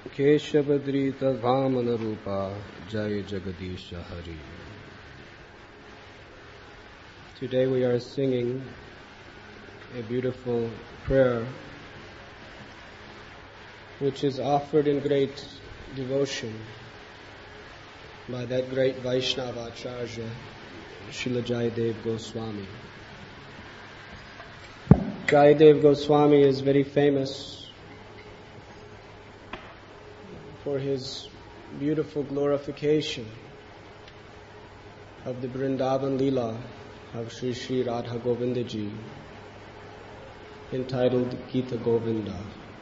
Keshavadrita Vamanarupa Jaya Jagadisha Hari. Today we are singing a beautiful prayer which is offered in great devotion by that great Vaishnava Acharya, Srila Jayadev Goswami. Jayadev Goswami is very famous for his beautiful glorification of the Vrindavan Leela of Sri Sri Radha Govinda Ji, entitled Gita Govinda.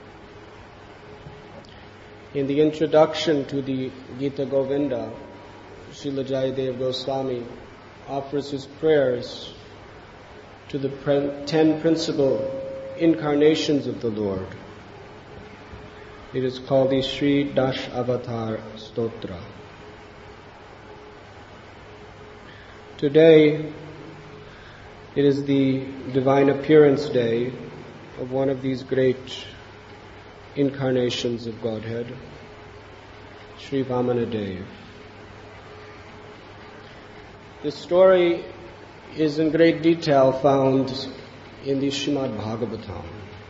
In the introduction to the Gita Govinda, Srila Jayadev Goswami offers his prayers to the 10 principal incarnations of the Lord. It is called the Sri Dash Avatar Stotra. Today, it is the divine appearance day of one of these great incarnations of Godhead, Sri Vamanadev. This story is in great detail found in the Srimad Bhagavatam.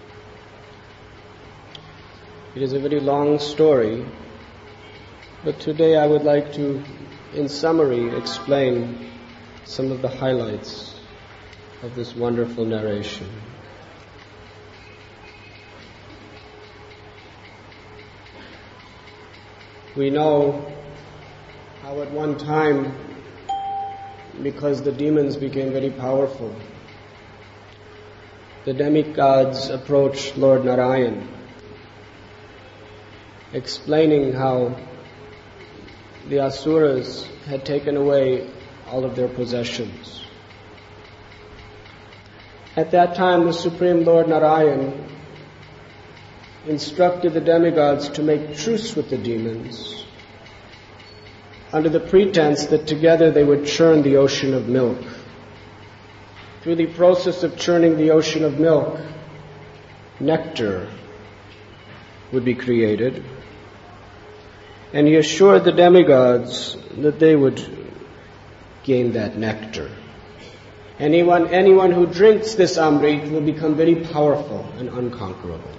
It is a very long story, but today I would like to, in summary, explain some of the highlights of this wonderful narration. We know how at one time, because the demons became very powerful, the demigods approached Lord Narayan, explaining how the Asuras had taken away all of their possessions. At that time, the Supreme Lord Narayan instructed the demigods to make truce with the demons under the pretense that together they would churn the ocean of milk. Through the process of churning the ocean of milk, nectar would be created, and he assured the demigods that they would gain that nectar. Anyone who drinks this Amrit will become very powerful and unconquerable.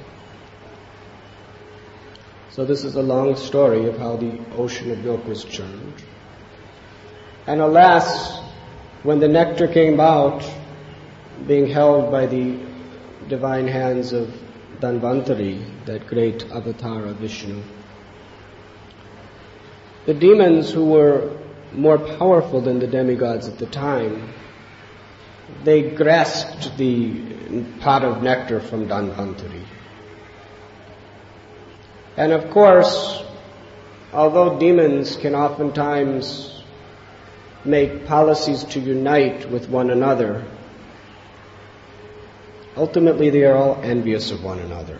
So this is a long story of how the ocean of milk was churned. And alas, when the nectar came out, being held by the divine hands of Dhanvantari, that great avatar of Vishnu, the demons, who were more powerful than the demigods at the time, they grasped the pot of nectar from Dhanvantari. And of course, although demons can oftentimes make policies to unite with one another, ultimately they are all envious of one another.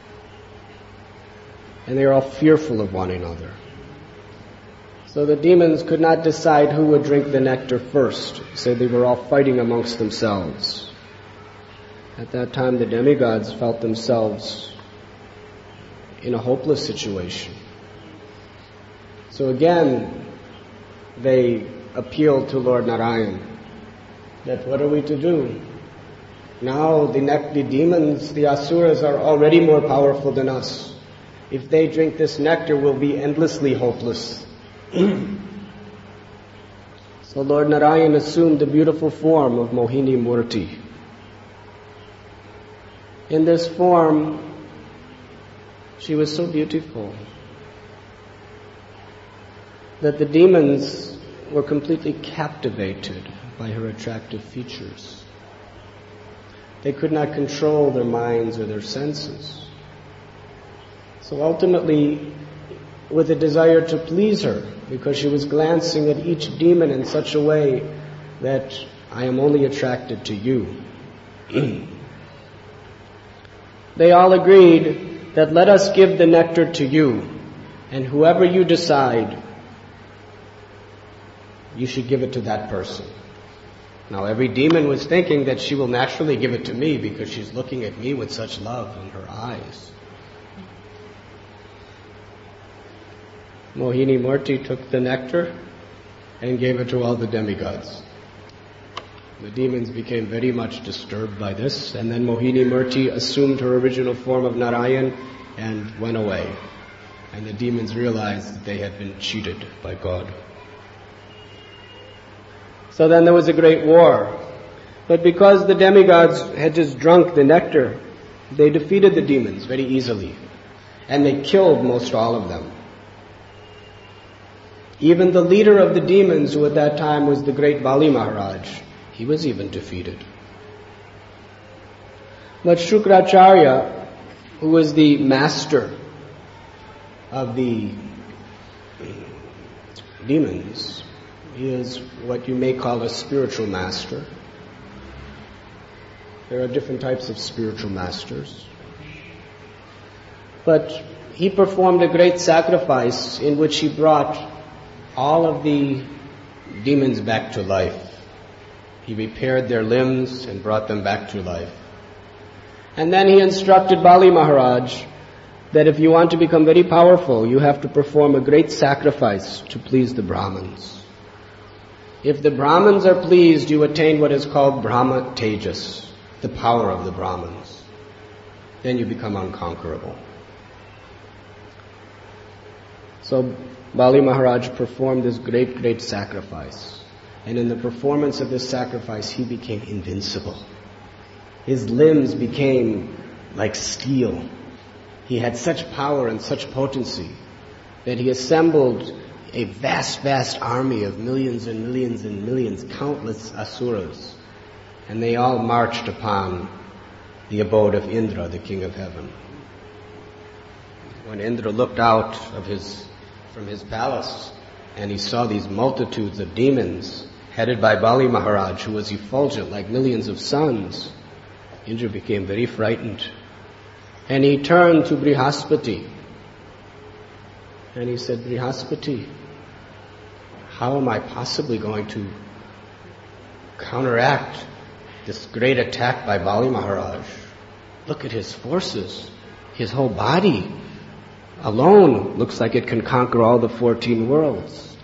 And they are all fearful of one another. So the demons could not decide who would drink the nectar first, so they were all fighting amongst themselves. At that time, the demigods felt themselves in a hopeless situation. So again, they appealed to Lord Narayan that what are we to do? Now the demons, the Asuras, are already more powerful than us. If they drink this nectar, we'll be endlessly hopeless. So Lord Narayan assumed the beautiful form of Mohini Murti. In this form, she was so beautiful that the demons were completely captivated by her attractive features. They could not control their minds or their senses. So ultimately, with a desire to please her, because she was glancing at each demon in such a way that I am only attracted to you, they all agreed that let us give the nectar to you, and whoever you decide, you should give it to that person. Now every demon was thinking that she will naturally give it to me because she's looking at me with such love in her eyes. Mohini Murti took the nectar and gave it to all the demigods. The demons became very much disturbed by this, and then Mohini Murti assumed her original form of Narayan and went away. And the demons realized that they had been cheated by God. So then there was a great war. But because the demigods had just drunk the nectar, they defeated the demons very easily. And they killed most all of them. Even the leader of the demons, who at that time was the great Bali Maharaj, he was even defeated. But Shukracharya, who was the master of the demons, he is what you may call a spiritual master. There are different types of spiritual masters. But he performed a great sacrifice in which he brought all of the demons back to life. He repaired their limbs and brought them back to life. And then he instructed Bali Maharaj that if you want to become very powerful, you have to perform a great sacrifice to please the Brahmins. If the Brahmins are pleased, you attain what is called Brahma Tejas, the power of the Brahmins. Then you become unconquerable. So Bali Maharaj performed this great sacrifice. And in the performance of this sacrifice, he became invincible. His limbs became like steel. He had such power and such potency that he assembled a vast army of millions and millions and millions, countless asuras. And they all marched upon the abode of Indra, the king of heaven. When Indra looked out from his palace and he saw these multitudes of demons headed by Bali Maharaj, who was effulgent like millions of suns, Indra became very frightened. And he turned to Brihaspati and he said, Brihaspati, how am I possibly going to counteract this great attack by Bali Maharaj? Look at his forces. His whole body alone looks like it can conquer all the 14 worlds.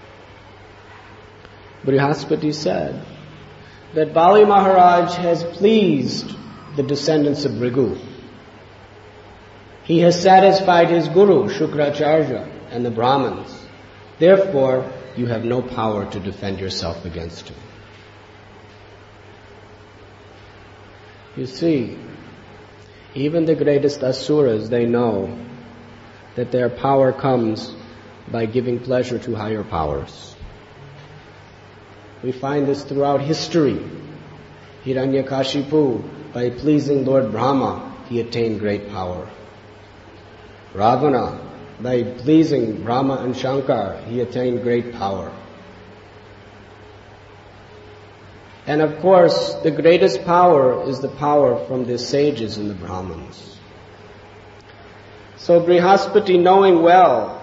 Brihaspati said that Bali Maharaj has pleased the descendants of Bhrigu. He has satisfied his guru, Shukracharya, and the Brahmins. Therefore, you have no power to defend yourself against him. You see, even the greatest asuras, they know that their power comes by giving pleasure to higher powers. We find this throughout history. Hiranyakashipu, by pleasing Lord Brahma, he attained great power. Ravana, by pleasing Brahma and Shankar, he attained great power. And of course, the greatest power is the power from the sages and the Brahmins. So Brihaspati, knowing well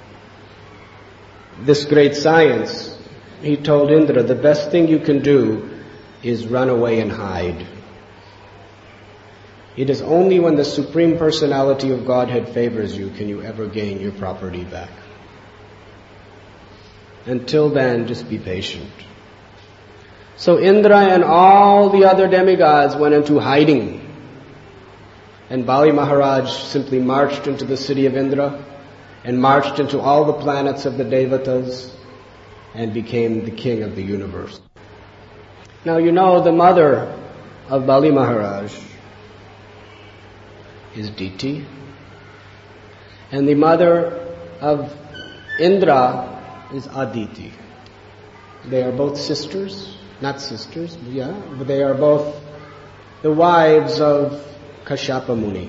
this great science, he told Indra, the best thing you can do is run away and hide. It is only when the Supreme Personality of Godhead favors you can you ever gain your property back. Until then, just be patient. So Indra and all the other demigods went into hiding. And Bali Maharaj simply marched into the city of Indra and marched into all the planets of the Devatas and became the king of the universe. Now you know the mother of Bali Maharaj is Diti, and the mother of Indra is Aditi. They are both sisters, not sisters, but they are both the wives of Kashyapa Muni.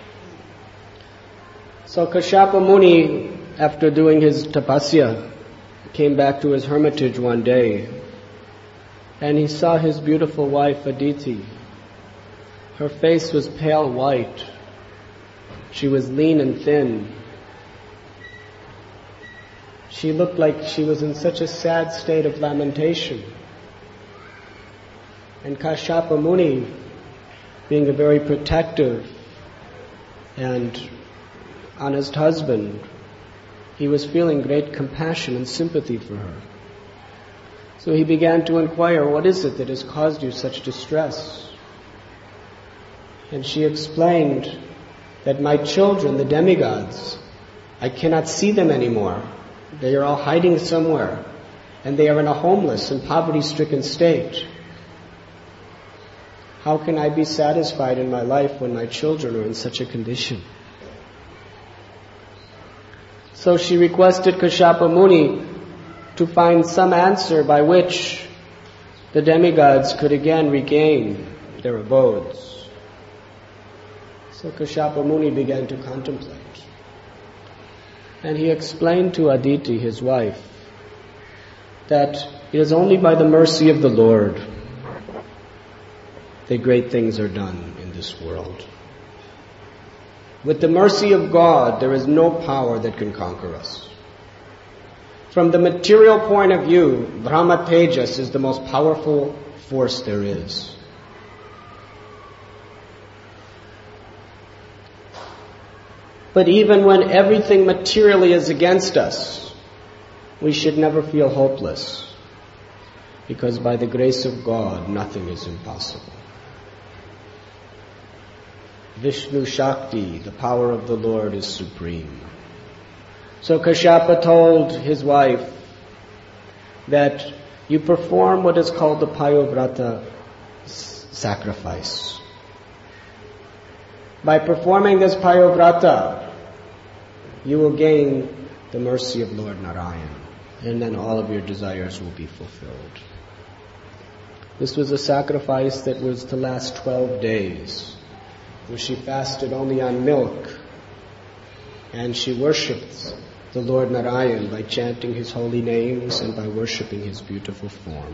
So Kashyapa Muni, after doing his tapasya, came back to his hermitage one day, and he saw his beautiful wife Aditi. Her face was pale white. She was lean and thin. She looked like she was in such a sad state of lamentation. And Kashyapa Muni, being a very protective and honest husband, he was feeling great compassion and sympathy for her. So he began to inquire, what is it that has caused you such distress? And she explained that my children, the demigods, I cannot see them anymore. They are all hiding somewhere, and they are in a homeless and poverty-stricken state. How can I be satisfied in my life when my children are in such a condition? So she requested Kashyapa Muni to find some answer by which the demigods could again regain their abodes. So Kashyapa Muni began to contemplate. And he explained to Aditi, his wife, that it is only by the mercy of the Lord that great things are done in this world. With the mercy of God, there is no power that can conquer us. From the material point of view, Brahma Tejas is the most powerful force there is. But even when everything materially is against us, we should never feel hopeless, because by the grace of God, nothing is impossible. Vishnu Shakti, the power of the Lord, is supreme. So Kashyapa told his wife that you perform what is called the Payovrata sacrifice. By performing this Payovrata, you will gain the mercy of Lord Narayan, and then all of your desires will be fulfilled. This was a sacrifice that was to last 12 days, where she fasted only on milk, and she worshipped the Lord Narayan by chanting his holy names and by worshipping his beautiful form.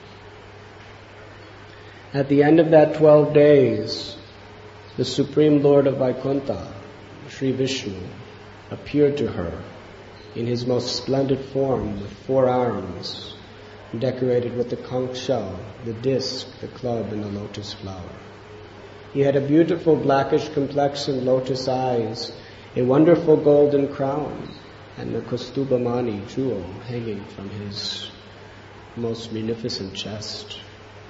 At the end of that 12 days, the Supreme Lord of Vaikuntha, Sri Vishnu, appeared to her in his most splendid form with 4 arms, decorated with the conch shell, the disc, the club, and the lotus flower. He had a beautiful blackish complexion, lotus eyes, a wonderful golden crown, and the Kastubamani jewel hanging from his most munificent chest.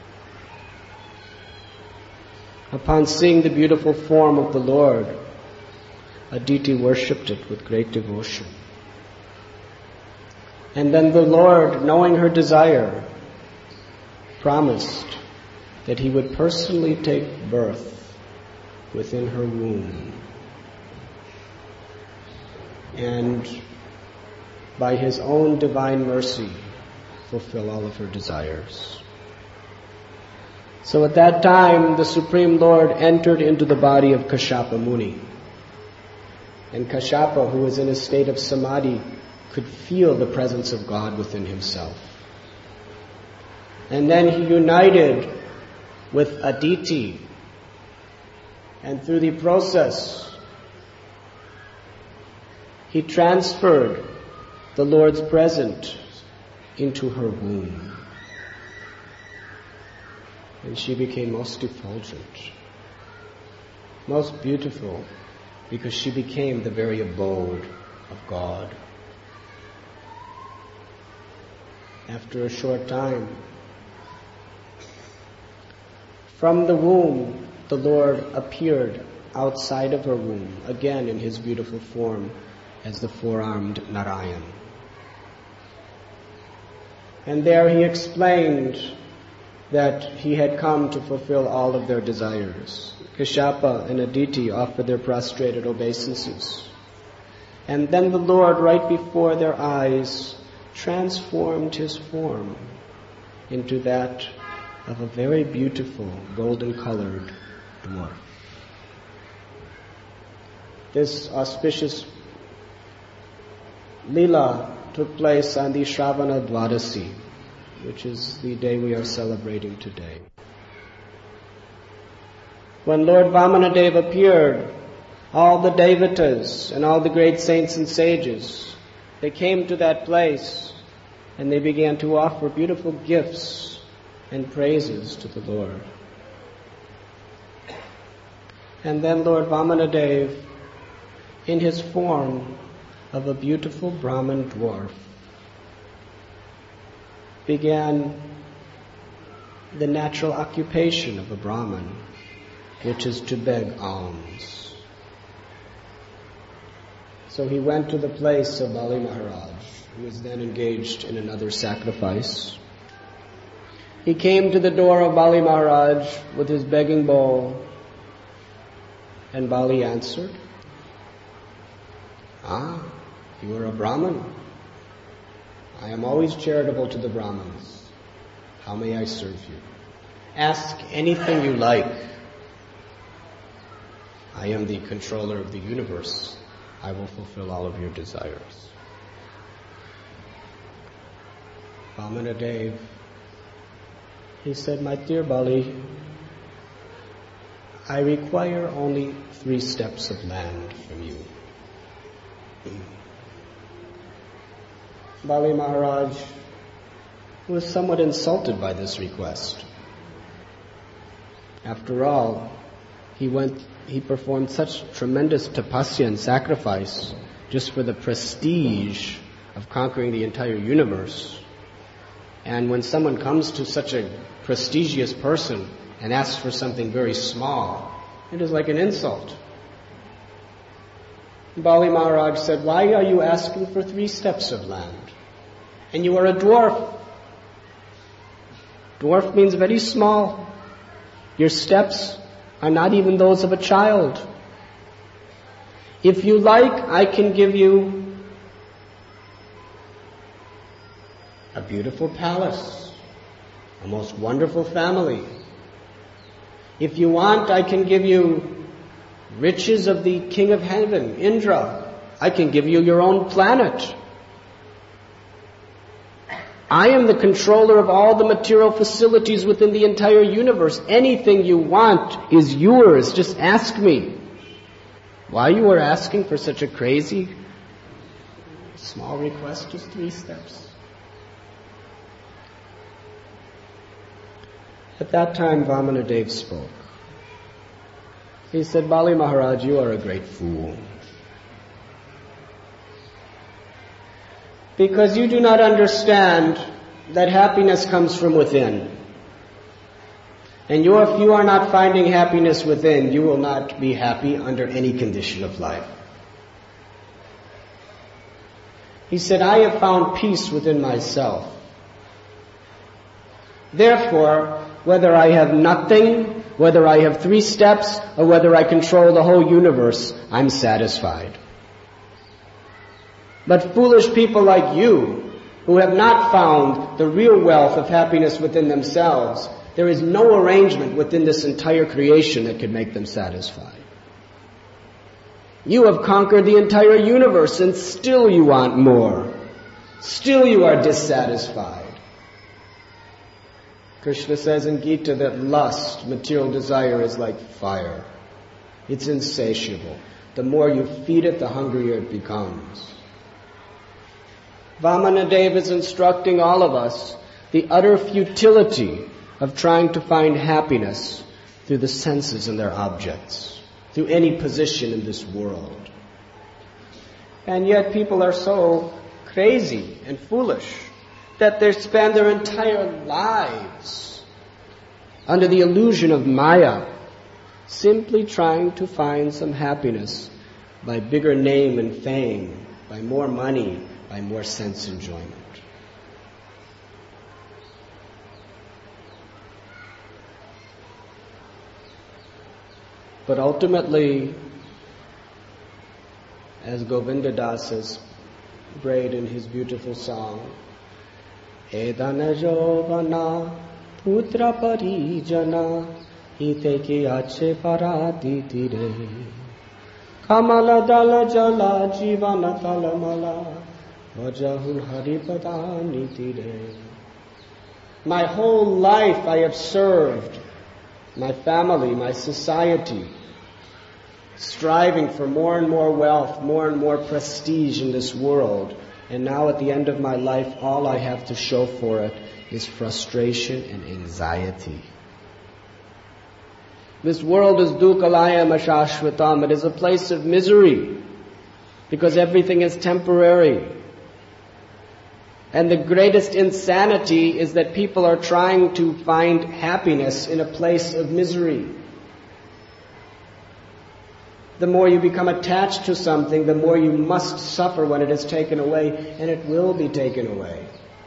Upon seeing the beautiful form of the Lord, Aditi worshipped it with great devotion. And then the Lord, knowing her desire, promised that he would personally take birth within her womb, and by his own divine mercy fulfill all of her desires. So at that time, the Supreme Lord entered into the body of Kashyapa Muni. And Kashyapa, who was in a state of samadhi, could feel the presence of God within himself. And then he united with Aditi, and through the process, he transferred the Lord's presence into her womb. And she became most effulgent, most beautiful, because she became the very abode of God. After a short time, from the womb, the Lord appeared outside of her womb, again in his beautiful form as the 4-armed Narayan. And there he explained that he had come to fulfill all of their desires. Kashyapa and Aditi offered their prostrated obeisances. And then the Lord, right before their eyes, transformed his form into that of a very beautiful golden-colored dwarf. This auspicious Leela took place on the Shravana Dwadasi, which is the day we are celebrating today. When Lord Vamanadeva appeared, all the Devatas and all the great saints and sages, they came to that place and they began to offer beautiful gifts and praises to the Lord. And then Lord Vamanadeva, in his form of a beautiful Brahmin dwarf began the natural occupation of a Brahmin, which is to beg alms. So he went to the place of Bali Maharaj, who was then engaged in another sacrifice. He came to the door of Bali Maharaj with his begging bowl, and Bali answered, "Ah, you are a Brahmin. I am always charitable to the Brahmins. How may I serve you? Ask anything you like. I am the controller of the universe. I will fulfill all of your desires." Vamanadev, he said, "My dear Bali, I require only 3 steps of land from you." Bali Maharaj was somewhat insulted by this request. After all, he performed such tremendous tapasya and sacrifice just for the prestige of conquering the entire universe. And when someone comes to such a prestigious person and asks for something very small, it is like an insult. Bali Maharaj said, "Why are you asking for 3 steps of land? And you are a dwarf. Dwarf means very small. Your steps are not even those of a child. If you like, I can give you a beautiful palace, a most wonderful family. If you want, I can give you riches of the king of heaven, Indra. I can give you your own planet. I am the controller of all the material facilities within the entire universe. Anything you want is yours. Just ask me." Why you are asking for such a crazy, small request? Just 3 steps. At that time, Vamanadev spoke. He said, "Bali Maharaj, you are a great fool. Because you do not understand that happiness comes from within. And if you are not finding happiness within, you will not be happy under any condition of life." He said, "I have found peace within myself. Therefore, whether I have nothing, whether I have 3 steps, or whether I control the whole universe, I'm satisfied. But foolish people like you, who have not found the real wealth of happiness within themselves, there is no arrangement within this entire creation that could make them satisfied. You have conquered the entire universe and still you want more. Still you are dissatisfied." Krishna says in Gita that lust, material desire, is like fire. It's insatiable. The more you feed it, the hungrier it becomes. Vamanadev is instructing all of us the utter futility of trying to find happiness through the senses and their objects, through any position in this world. And yet people are so crazy and foolish that they spend their entire lives under the illusion of Maya, simply trying to find some happiness by bigger name and fame, by more money, by more sense enjoyment. But ultimately, as Govinda Das has prayed in his beautiful song, Edana Jovana Putra Parijana Hite ki ache paraditi re Kamala Dala Jala Jivana Talamala Vajahul Haripada Niti re. My whole life I have served my family, my society, striving for more and more wealth, more and more prestige in this world. And now at the end of my life, all I have to show for it is frustration and anxiety. This world is dukkhalayam ashashvatam. It is a place of misery. because everything is temporary. And the greatest insanity is that people are trying to find happiness in a place of misery. The more you become attached to something, the more you must suffer when it is taken away, and it will be taken away.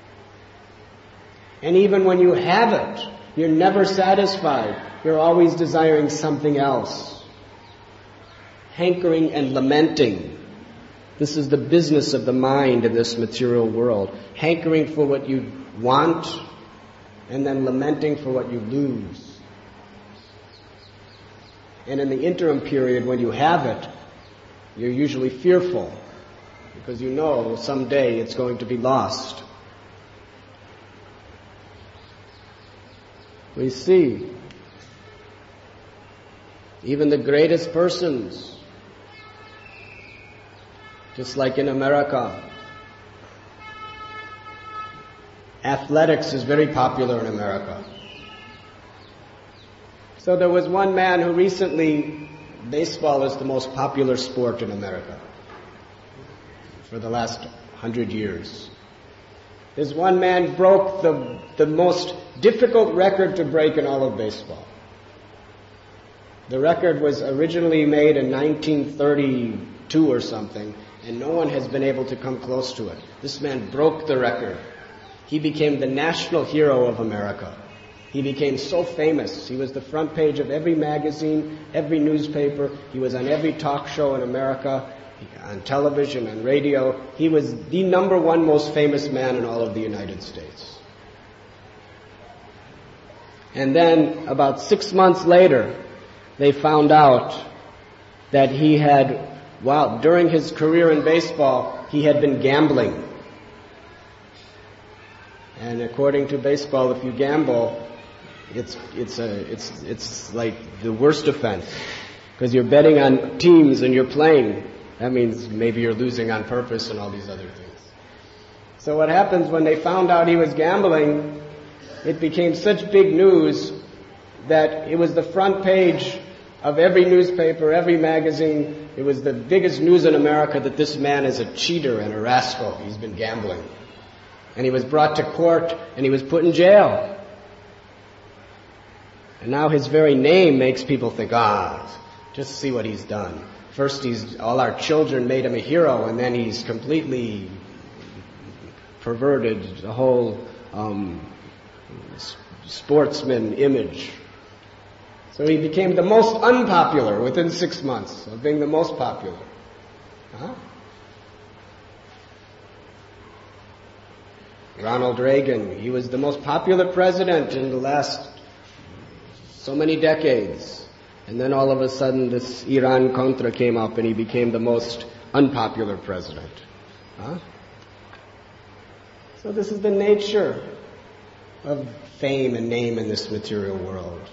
And even when you have it, you're never satisfied. You're always desiring something else. Hankering and lamenting. This is the business of the mind in this material world. Hankering for what you want, and then lamenting for what you lose. And in the interim period, when you have it, you're usually fearful, because you know someday it's going to be lost. We see, even the greatest persons, just like in America, athletics is very popular in America. So there was one man who recently, baseball is the most popular sport in America for the last 100 years. This one man broke the most difficult record to break in all of baseball. The record was originally made in 1932 or something, and no one has been able to come close to it. This man broke the record. He became the national hero of America. He became so famous. He was the front page of every magazine, every newspaper. He was on every talk show in America, on television, on radio. He was the number one most famous man in all of the United States. And then, about 6 months later, they found out that he had, during his career in baseball, he had been gambling. And according to baseball, if you gamble, it's like the worst offense, because you're betting on teams and you're playing. That means maybe you're losing on purpose and all these other things. So what happens when they found out he was gambling, it became such big news that it was the front page of every newspaper, every magazine. It was the biggest news in America that this man is a cheater and a rascal. He's been gambling. And he was brought to court and he was put in jail. And now his very name makes people think, just see what he's done. First all our children made him a hero, and then he's completely perverted the whole sportsman image. So he became the most unpopular within 6 months of being the most popular. Ronald Reagan, he was the most popular president in the last so many decades. And then all of a sudden this Iran-Contra came up and he became the most unpopular president. So this is the nature of fame and name in this material world.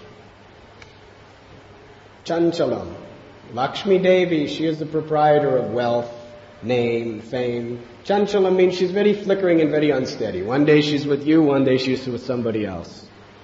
Chanchalam. Lakshmi Devi, she is the proprietor of wealth, name, fame. Chanchalam means she's very flickering and very unsteady. One day she's with you, one day she's with somebody else.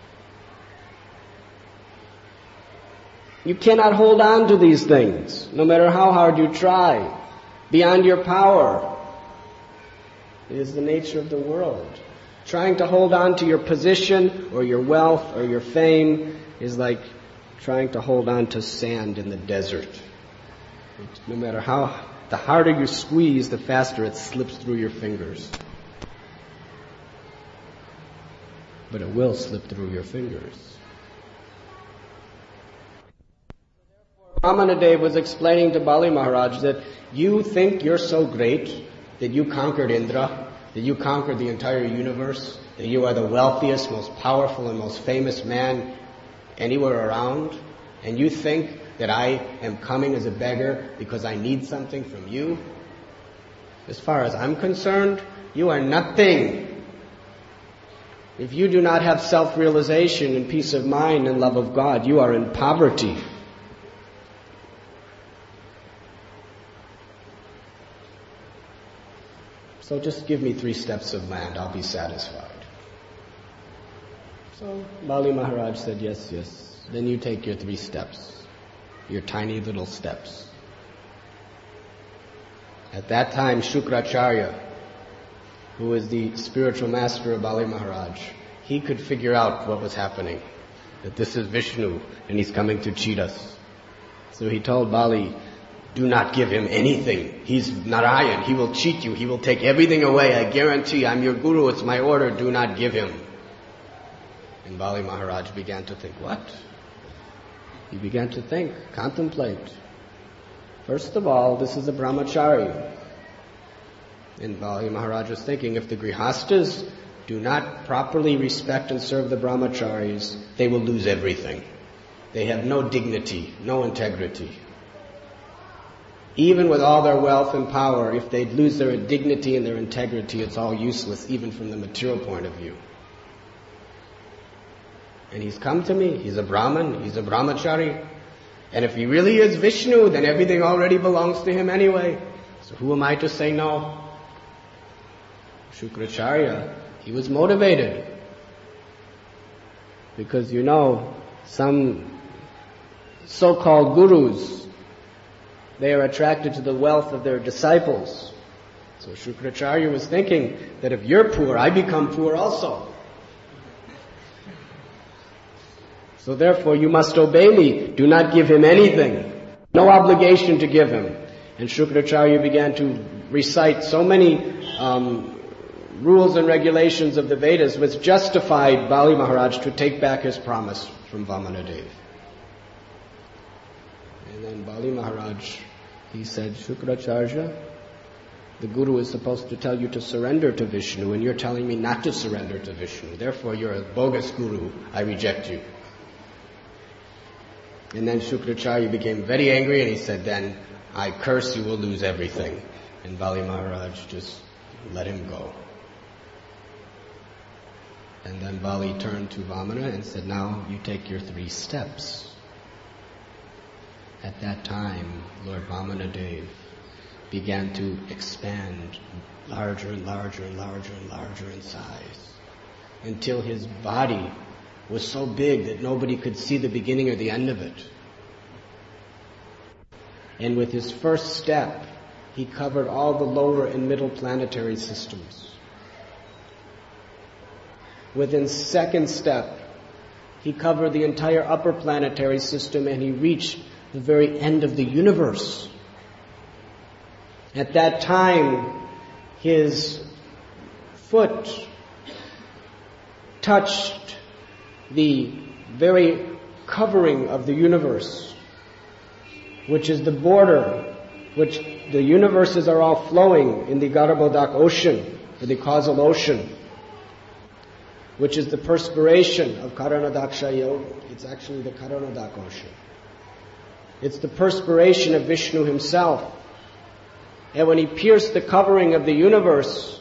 You cannot hold on to these things, no matter how hard you try, beyond your power. It is the nature of the world. Trying to hold on to your position or your wealth or your fame is like trying to hold on to sand in the desert. No matter the harder you squeeze, the faster it slips through your fingers. But it will slip through your fingers. Ramanadev was explaining to Bali Maharaj that you think you're so great, that you conquered Indra, that you conquered the entire universe, that you are the wealthiest, most powerful, and most famous man anywhere around, and you think that I am coming as a beggar because I need something from you? As far as I'm concerned, you are nothing. If you do not have self-realization and peace of mind and love of God, you are in poverty. So just give me 3 steps of land, I'll be satisfied. So Bali Maharaj said, yes. Then you take your 3 steps, your tiny little steps. At that time, Shukracharya, who was the spiritual master of Bali Maharaj, he could figure out what was happening, that this is Vishnu and he's coming to cheat us. So he told Bali, do not give him anything. He's Narayan. He will cheat you. He will take everything away. I guarantee. I'm your guru. It's my order. Do not give him. And Bali Maharaj began to think, what? He began to think, contemplate. First of all, this is a brahmachari. And Bali Maharaj was thinking, if the grihastas do not properly respect and serve the brahmacharis, they will lose everything. They have no dignity, no integrity. Even with all their wealth and power, if they lose their dignity and their integrity, it's all useless, even from the material point of view. And he's come to me, he's a Brahmin, he's a brahmachari. And if he really is Vishnu, then everything already belongs to him anyway. So who am I to say no? Shukracharya, he was motivated. Because some so-called gurus, they are attracted to the wealth of their disciples. So Shukracharya was thinking that if you're poor, I become poor also. So therefore you must obey me. Do not give him anything. No obligation to give him. And Shukracharya began to recite so many rules and regulations of the Vedas which justified Bali Maharaj to take back his promise from Vamanadev. And then Bali Maharaj, he said, Shukracharya, the Guru is supposed to tell you to surrender to Vishnu, and you're telling me not to surrender to Vishnu. Therefore, you're a bogus Guru. I reject you. And then Shukracharya became very angry, and he said, then I curse you will lose everything. And Bali Maharaj just let him go. And then Bali turned to Vamana and said, now you take your 3 steps. At that time, Lord Vamanadev began to expand larger and larger and larger and larger in size, until his body was so big that nobody could see the beginning or the end of it. And with his first step, he covered all the lower and middle planetary systems. With his second step, he covered the entire upper planetary system, and he reached the very end of the universe. At that time, his foot touched the very covering of the universe, which is the border, which the universes are all flowing in the Garbhodak ocean, or the causal ocean, which is the perspiration of Karanadaksha Yoga. It's actually the Karanadak ocean. It's the perspiration of Vishnu himself. And when he pierced the covering of the universe,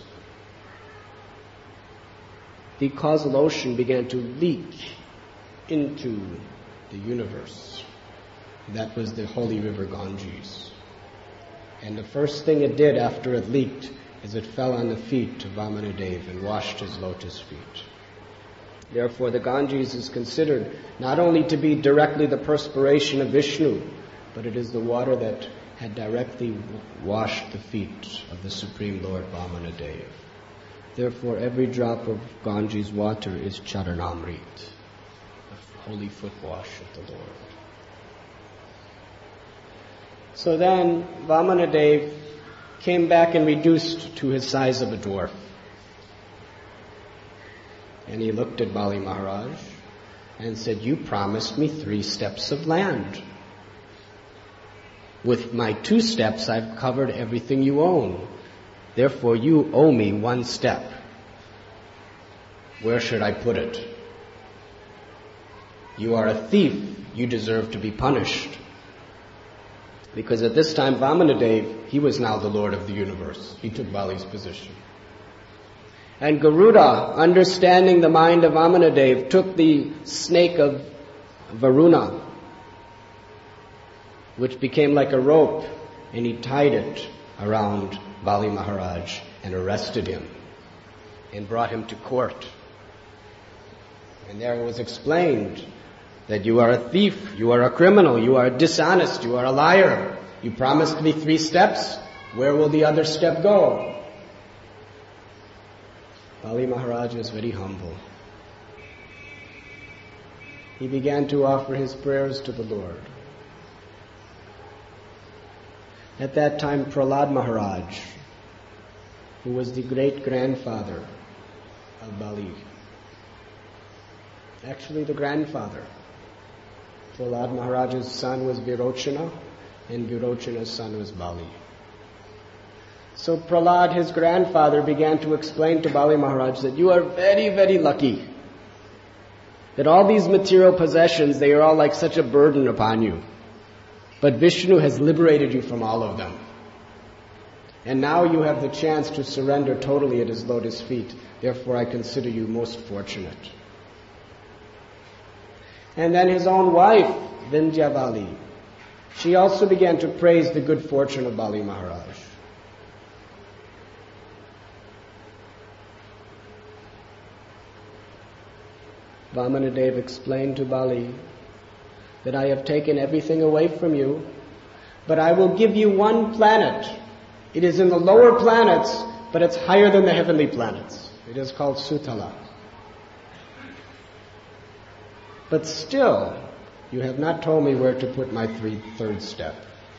the causal ocean began to leak into the universe. That was the holy river Ganges. And the first thing it did after it leaked is it fell on the feet of Vamanadev and washed his lotus feet. Therefore, the Ganges is considered not only to be directly the perspiration of Vishnu, but it is the water that had directly washed the feet of the Supreme Lord Vamanadev. Therefore, every drop of Ganges water is Charanamrit, the holy foot wash of the Lord. So then, Vamanadev came back and reduced to his size of a dwarf. And he looked at Bali Maharaj and said, you promised me 3 steps of land. With my 2 steps, I've covered everything you own. Therefore, you owe me 1 step. Where should I put it? You are a thief. You deserve to be punished. Because at this time, Vamanadev, he was now the Lord of the universe. He took Bali's position. And Garuda, understanding the mind of Vamanadev, took the snake of Varuna, which became like a rope, and he tied it around Bali Maharaj and arrested him and brought him to court. And there it was explained that you are a thief, you are a criminal, you are dishonest, you are a liar. You promised me 3 steps, Where will the other step go? Bali Maharaj was very humble. He began to offer his prayers to the Lord. At that time, Prahlad Maharaj, who was the great-grandfather of Bali, actually the grandfather. Prahlad Maharaj's son was Virochana, and Virochana's son was Bali. So Prahlad, his grandfather, began to explain to Bali Maharaj that you are very, very lucky. That all these material possessions, they are all like such a burden upon you. But Vishnu has liberated you from all of them. And now you have the chance to surrender totally at his lotus feet. Therefore I consider you most fortunate. And then his own wife, Vindhyavali, she also began to praise the good fortune of Bali Maharaj. Vamanadev explained to Bali that I have taken everything away from you, but I will give you one planet. It is in the lower planets, but it's higher than the heavenly planets. It is called Sutala. But still, you have not told me where to put my third step.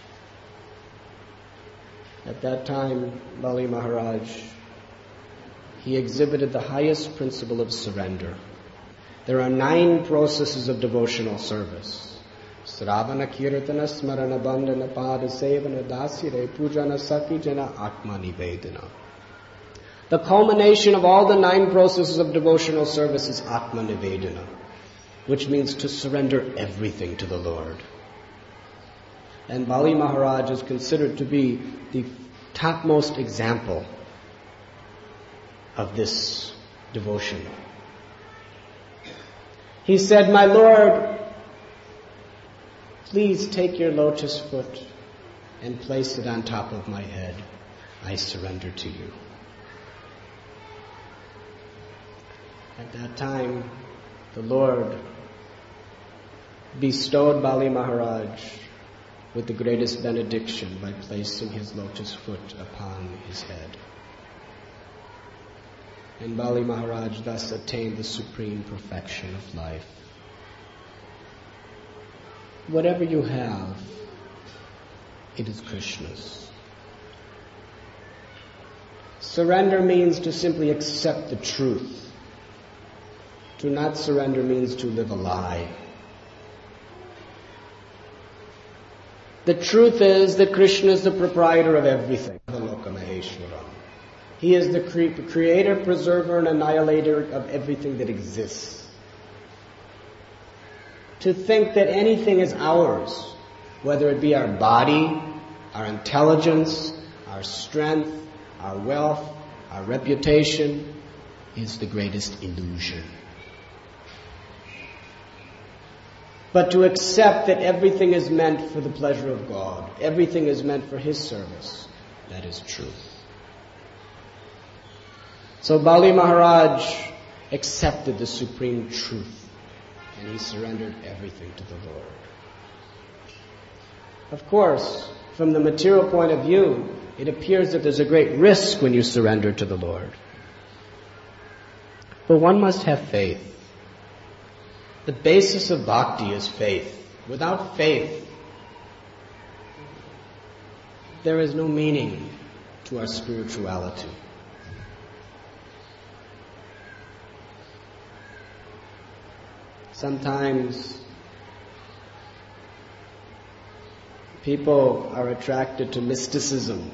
At that time, Bali Maharaj, he exhibited the highest principle of surrender. There are 9 processes of devotional service. Sravana, Kirtana, Smarana, Bandhana, Pada, Sevana, Dasire, Pujana, Sakijana, Atma Nivedana. The culmination of all the 9 processes of devotional service is Atma Nivedana, which means to surrender everything to the Lord. And Bali Maharaj is considered to be the topmost example of this devotion. He said, "My Lord, please take your lotus foot and place it on top of my head. I surrender to you." At that time, the Lord bestowed Bali Maharaj with the greatest benediction by placing his lotus foot upon his head. And Bali Maharaj thus attained the supreme perfection of life. Whatever you have, it is Krishna's. Surrender means to simply accept the truth. To not surrender means to live a lie. The truth is that Krishna is the proprietor of everything. He is the creator, preserver, and annihilator of everything that exists. To think that anything is ours, whether it be our body, our intelligence, our strength, our wealth, our reputation, is the greatest illusion. But to accept that everything is meant for the pleasure of God, everything is meant for His service, that is truth. So Bali Maharaj accepted the supreme truth, and he surrendered everything to the Lord. Of course, from the material point of view, it appears that there's a great risk when you surrender to the Lord. But one must have faith. The basis of bhakti is faith. Without faith, there is no meaning to our spirituality. Sometimes people are attracted to mysticism.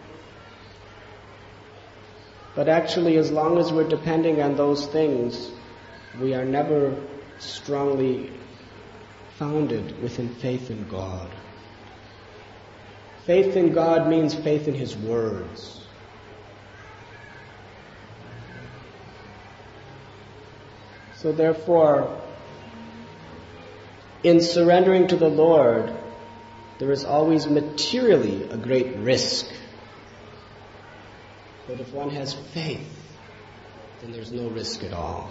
But actually, as long as we're depending on those things, we are never strongly founded within faith in God. Faith in God means faith in His words. So therefore, in surrendering to the Lord, there is always materially a great risk. But if one has faith, then there's no risk at all.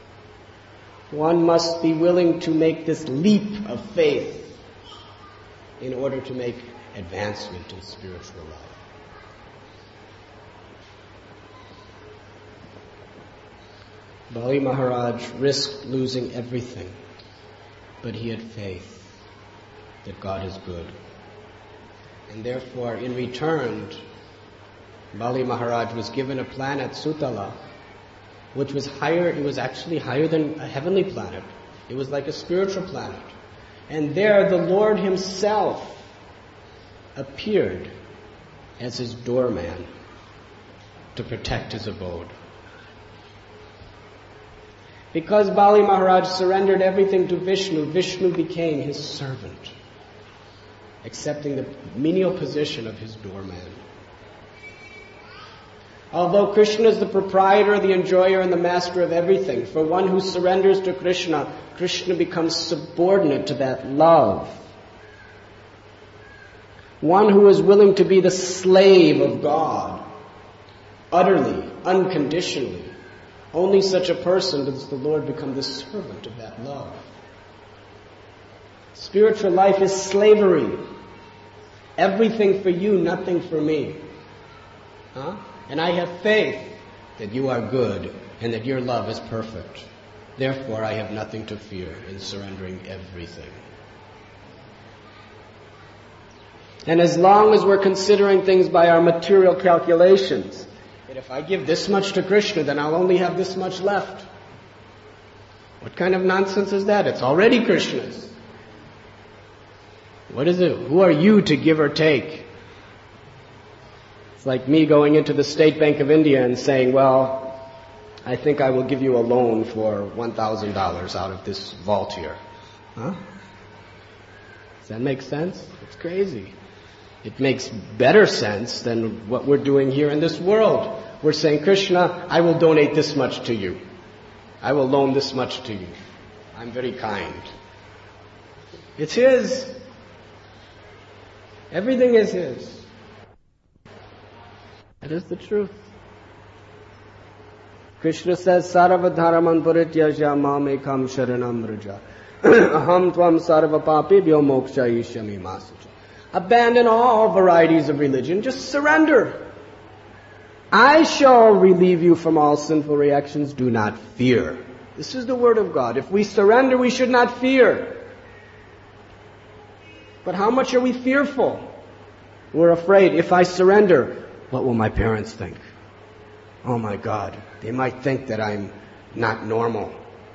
One must be willing to make this leap of faith in order to make advancement in spiritual life. Bali Maharaj risked losing everything, but he had faith that God is good. And therefore, in return, Bali Maharaj was given a planet, Sutala, which was higher, it was actually higher than a heavenly planet. It was like a spiritual planet. And there the Lord himself appeared as his doorman to protect his abode. Because Bali Maharaj surrendered everything to Vishnu, Vishnu became his servant, accepting the menial position of his doorman. Although Krishna is the proprietor, the enjoyer, and the master of everything, for one who surrenders to Krishna, Krishna becomes subordinate to that love. One who is willing to be the slave of God, utterly, unconditionally. Only such a person does the Lord become the servant of that love. Spiritual life is slavery. Everything for you, nothing for me. And I have faith that you are good and that your love is perfect. Therefore, I have nothing to fear in surrendering everything. And as long as we're considering things by our material calculations, that if I give this much to Krishna, then I'll only have this much left. What kind of nonsense is that? It's already Krishna's. What is it? Who are you to give or take? It's like me going into the State Bank of India and saying, well, I think I will give you a loan for $1,000 out of this vault here. Huh? Does that make sense? It's crazy. It makes better sense than what we're doing here in this world. We're saying, Krishna, I will donate this much to you. I will loan this much to you. I'm very kind. It's his. Everything is his. That is the truth. Krishna says, Sarvadharaman parityajya mam ekam sharanam vraja. Aham tvam sarva papibhyo moksha ishyami masucha. Abandon all varieties of religion. Just surrender. I shall relieve you from all sinful reactions. Do not fear. This is the word of God. If we surrender, we should not fear. But how much are we fearful? We're afraid. If I surrender, what will my parents think? Oh my God, they might think that I'm not normal.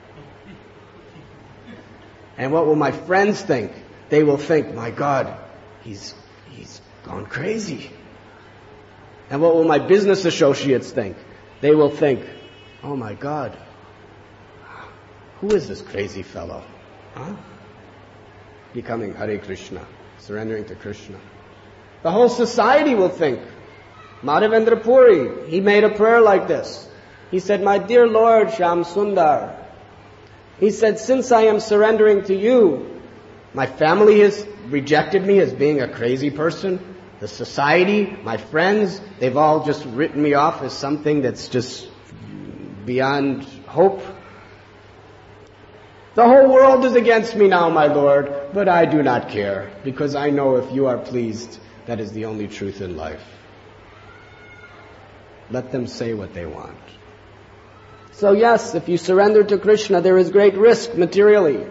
And what will my friends think? They will think, my God, he's gone crazy. And what will my business associates think? They will think, oh my God, who is this crazy fellow? Huh? Becoming Hare Krishna, surrendering to Krishna. The whole society will think. Madhavendra Puri, he made a prayer like this. He said, my dear Lord Shyam Sundar, he said, since I am surrendering to you, my family has rejected me as being a crazy person. The society, my friends, they've all just written me off as something that's just beyond hope. The whole world is against me now, my Lord, but I do not care, because I know if you are pleased, that is the only truth in life. Let them say what they want. So yes, if you surrender to Krishna, there is great risk materially.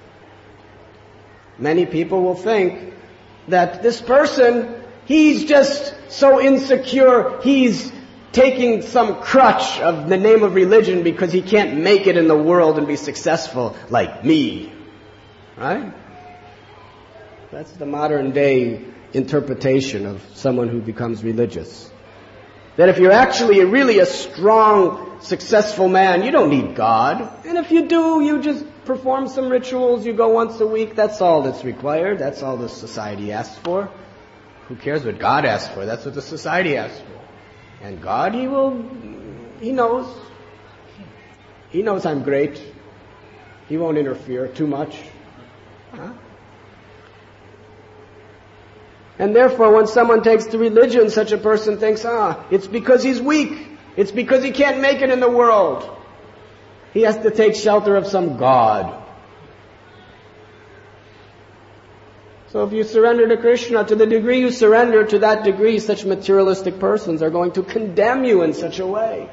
Many people will think that this person, he's just so insecure, he's taking some crutch of the name of religion because he can't make it in the world and be successful like me. Right? That's the modern day interpretation of someone who becomes religious. That if you're actually really a strong, successful man, you don't need God. And if you do, you just perform some rituals, you go once a week, that's all that's required. That's all the society asks for. Who cares what God asks for? That's what the society asks for. And God, He knows. He knows I'm great. He won't interfere too much. Huh? And therefore, when someone takes to religion, such a person thinks, it's because he's weak. It's because he can't make it in the world. He has to take shelter of some God. So if you surrender to Krishna, to the degree you surrender, to that degree such materialistic persons are going to condemn you in such a way.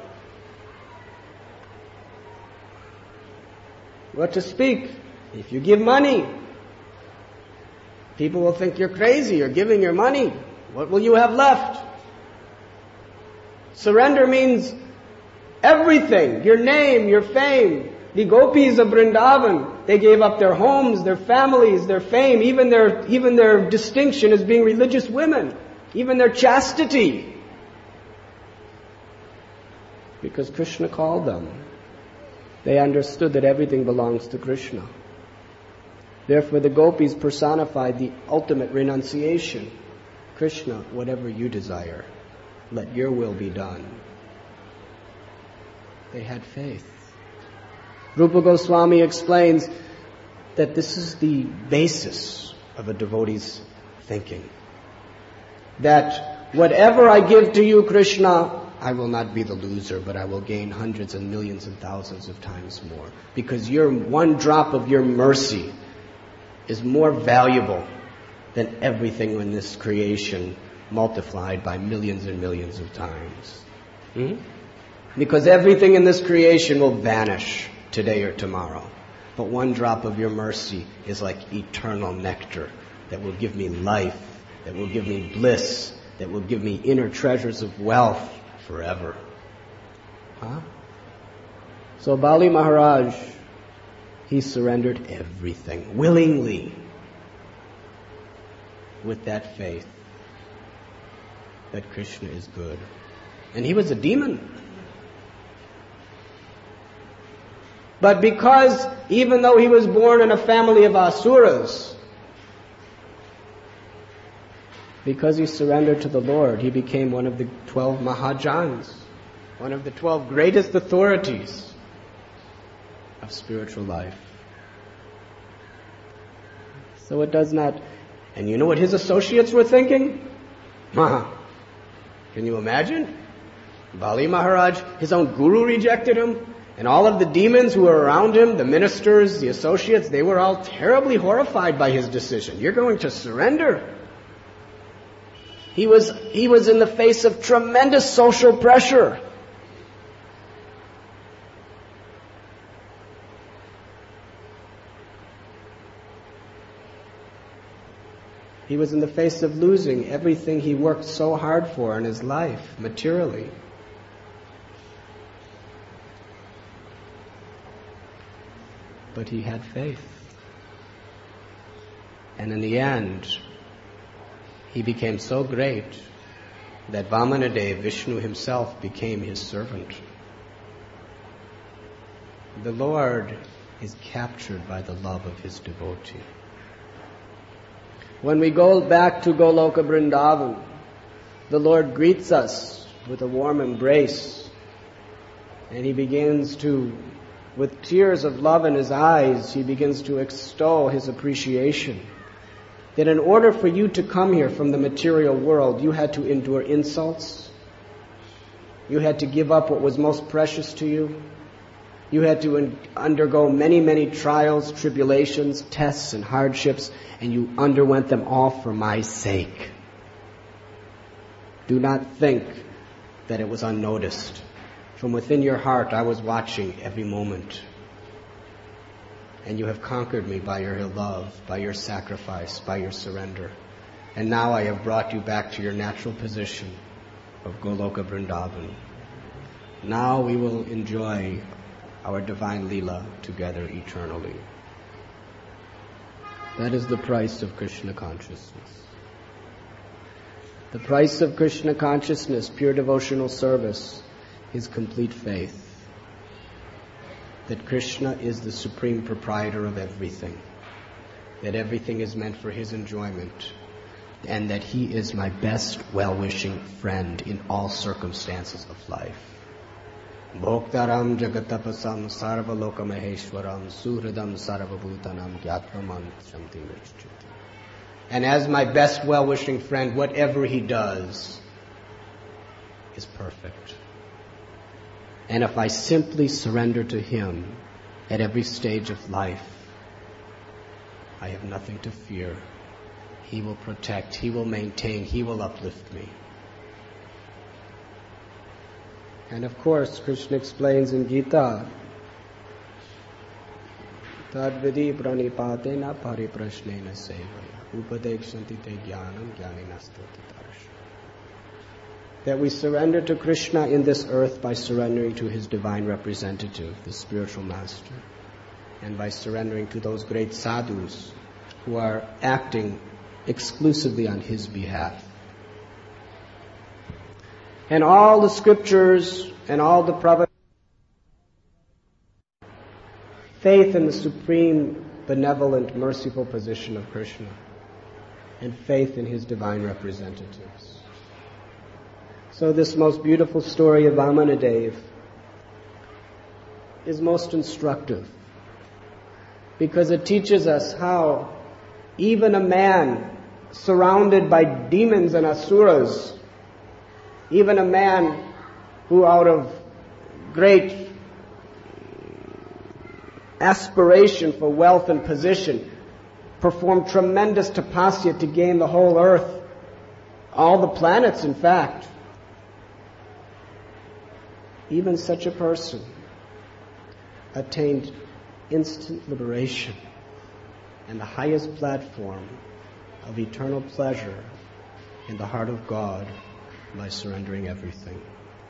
What to speak? If you give money, people will think you're crazy, you're giving your money. What will you have left? Surrender means everything, your name, your fame. The gopis of Vrindavan, they gave up their homes, their families, their fame, even their distinction as being religious women, even their chastity. Because Krishna called them. They understood that everything belongs to Krishna. Therefore the gopis personified the ultimate renunciation. Krishna, whatever you desire, let your will be done. They had faith. Rupa Goswami explains that this is the basis of a devotee's thinking. That whatever I give to you, Krishna, I will not be the loser, but I will gain hundreds and millions and thousands of times more. Because your one drop of your mercy is more valuable than everything in this creation multiplied by millions and millions of times. Because everything in this creation will vanish today or tomorrow. But one drop of your mercy is like eternal nectar that will give me life, that will give me bliss, that will give me inner treasures of wealth forever. So Bali Maharaj, he surrendered everything willingly with that faith that Krishna is good. And he was a demon. But because even though he was born in a family of asuras, because he surrendered to the Lord, he became one of the 12 Mahajans, one of the 12 greatest authorities of spiritual life. So it does not... And you know what his associates were thinking? Can you imagine? Bali Maharaj, his own guru rejected him. And all of the demons who were around him, the ministers, the associates, they were all terribly horrified by his decision. You're going to surrender. He was in the face of tremendous social pressure. He was in the face of losing everything he worked so hard for in his life, materially. But he had faith. And in the end, he became so great that Vamanadev, Vishnu himself, became his servant. The Lord is captured by the love of his devotee. When we go back to Goloka Vrindavan, the Lord greets us with a warm embrace, and he begins to, with tears of love in his eyes, he begins to extol his appreciation. That in order for you to come here from the material world, you had to endure insults. You had to give up what was most precious to you. You had to undergo many, many trials, tribulations, tests, and hardships, and you underwent them all for my sake. Do not think that it was unnoticed. From within your heart, I was watching every moment. And you have conquered me by your love, by your sacrifice, by your surrender. And now I have brought you back to your natural position of Goloka Vrindavan. Now we will enjoy our divine Leela together eternally. That is the price of Krishna consciousness. The price of Krishna consciousness, pure devotional service, is complete faith that Krishna is the supreme proprietor of everything, that everything is meant for his enjoyment, and that he is my best well-wishing friend in all circumstances of life. Bhoktaram jagatapasam sarvaloka maheshwaram suhridam sarvabhutanam gyatvaman shanti vrishchiti. And as my best well-wishing friend, whatever he does is perfect. And if I simply surrender to him at every stage of life, I have nothing to fear He will protect, He will maintain, He will uplift me. And of course, Krishna explains in Gita, Tadvidi pranipatena pariprashnena sevaya upadekshanti te jnanam jnaninastuti tarasha. That we surrender to Krishna in this earth by surrendering to His divine representative, the spiritual master, and by surrendering to those great sadhus who are acting exclusively on His behalf. And all the scriptures and all the prophets, faith in the supreme, benevolent, merciful position of Krishna, and faith in His divine representatives. So this most beautiful story of Vamanadev is most instructive, because it teaches us how even a man surrounded by demons and asuras, even a man who out of great aspiration for wealth and position performed tremendous tapasya to gain the whole earth, all the planets in fact, even such a person attained instant liberation and the highest platform of eternal pleasure in the heart of God by surrendering everything.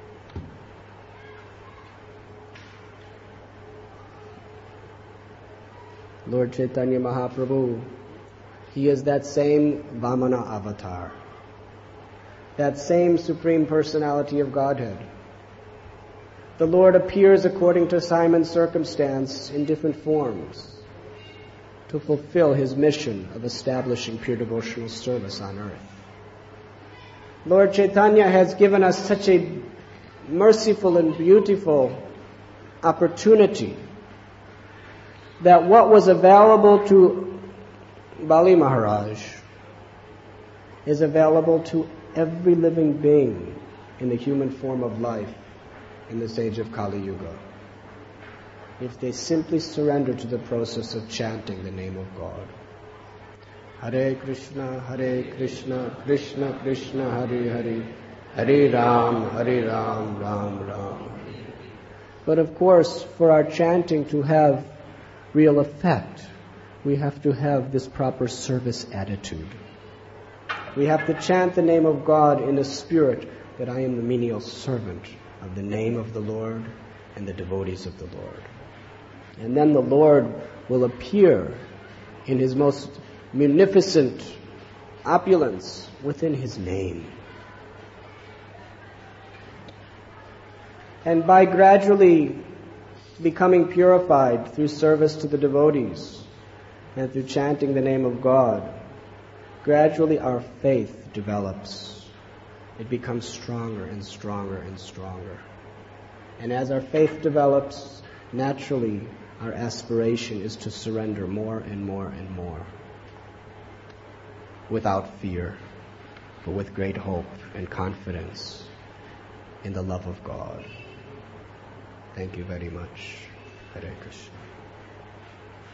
Lord Chaitanya Mahaprabhu, He is that same Vamana avatar, that same Supreme Personality of Godhead. The Lord appears according to time and circumstance in different forms to fulfill His mission of establishing pure devotional service on earth. Lord Chaitanya has given us such a merciful and beautiful opportunity that what was available to Bali Maharaj is available to every living being in the human form of life in this age of Kali Yuga, if they simply surrender to the process of chanting the name of God. Hare Krishna, Krishna Krishna, Hare Hare, Hare Ram, Ram Ram. But of course, for our chanting to have real effect, we have to have this proper service attitude. We have to chant the name of God in the spirit that I am the menial servant of the name of the Lord and the devotees of the Lord. And then the Lord will appear in His most munificent opulence within His name. And by gradually becoming purified through service to the devotees and through chanting the name of God, gradually our faith develops. It becomes stronger and stronger and stronger. And as our faith develops, naturally our aspiration is to surrender more and more and more, without fear, but with great hope and confidence in the love of God. Thank you very much. Hare Krishna.